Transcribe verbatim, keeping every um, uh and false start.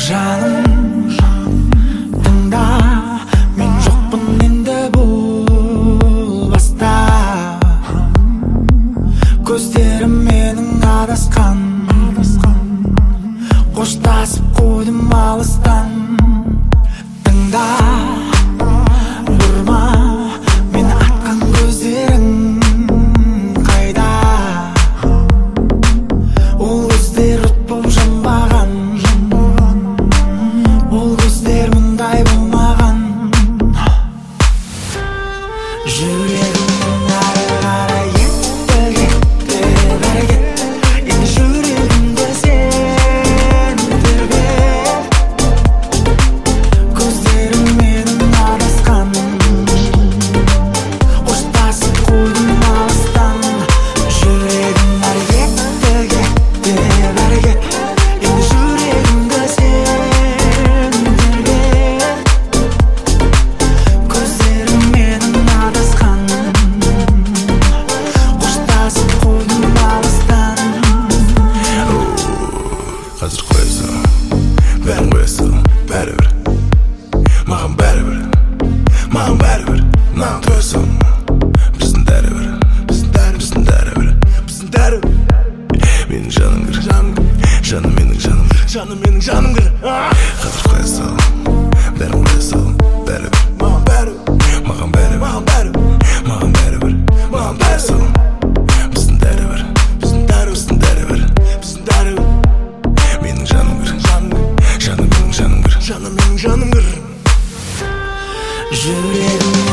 жаным, тыңда, мен жоқпын енді бұл баста. Көздерім менің адасқан, қоштасып қойдым алыстан. Тыңда, бұрма, мені атқан көздерің қайда? Ол көздер от боп жанбаған, ол көздер мұндай болмаған. Жүрегімнің ары қарай кетті, кетті, бәрі кетті. Енді жүрегімді сен тербет. Көздерім менің адасқан, қоштасып қойдым алыстан. Жүрегім ары кетті, кетті, бәрі кетті. Енді жүрегімді сен тербет. Көздерім менің адасқан, қоштасып қойдым алыстан. Қазір қойсың, бәрін қойсың, бәрібір. Маған бәрібір, маған бәрібір. Маған тойсың, біздің дәрібір, біздің дәрібір, біздің дәрібір, біздің дәрібір. Менің жаным кір, жаным менің жаным кір, жаным менің жаным кір. Қазір қойсың, бәрін қойсың, бәрібір. Маған бәрібір, маған бәрібір, маған бәрібір, маған бәрібір. Маған тойсың, біздің дәрібір, біздің дәрібір, біздің дәрібір, біздің дәрібір. Менің жаным кір, жаным менің жаным кір, жаным менің жаным кір. Жүрегім